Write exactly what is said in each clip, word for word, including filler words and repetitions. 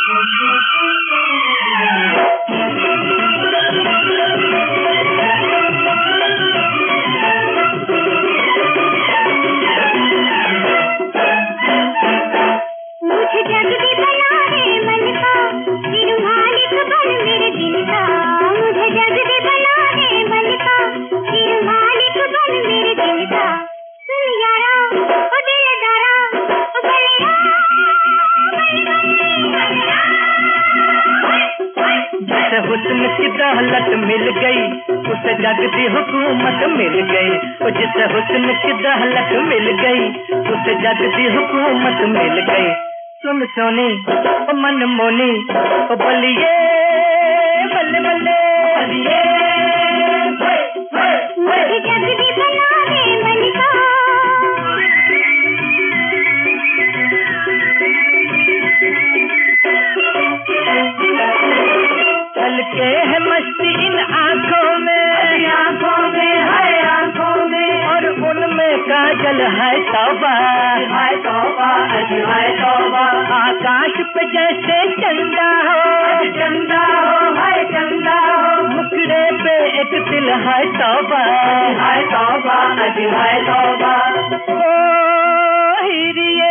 हुस्न की दौलत मिल गई उसे जग दी हुकूमत मिल गई। जिसे हुस्न की दौलत मिल गई उसे जग दी हुकूमत मिल गई। सुन सोनी ओ मन मोनी ओ बलिए बल्ले बल्ले बलिए मुझे जग दी बना दे मलिका। के है मस्ती इन आँखों में, आँखों में है आँखों में, और उनमें काजल है तौबा है तौबा है तौबा। आकाश पे जैसे चंदा हो चंदा हो है चंदा हो, मुखड़े पे एक दिल है तौबा है तौबा है तौबा। ओ हिरिये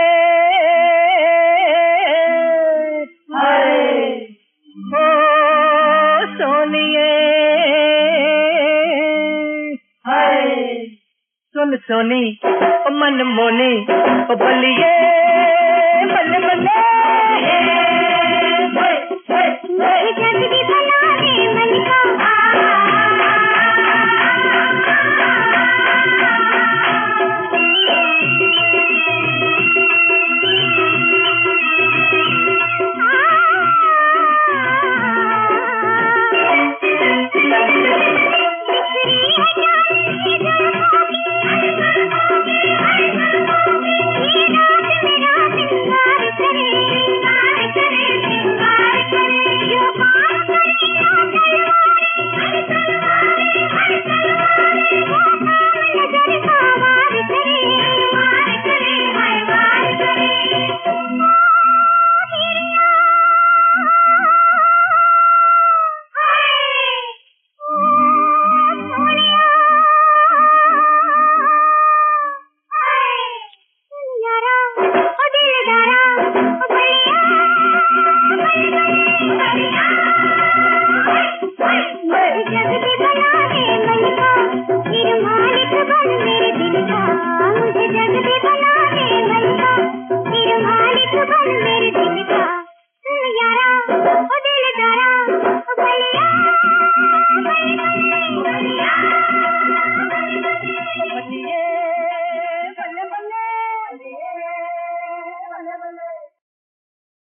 सुन सोनी ओ मन मोनी ओ बलिए बल्ले बल्ले।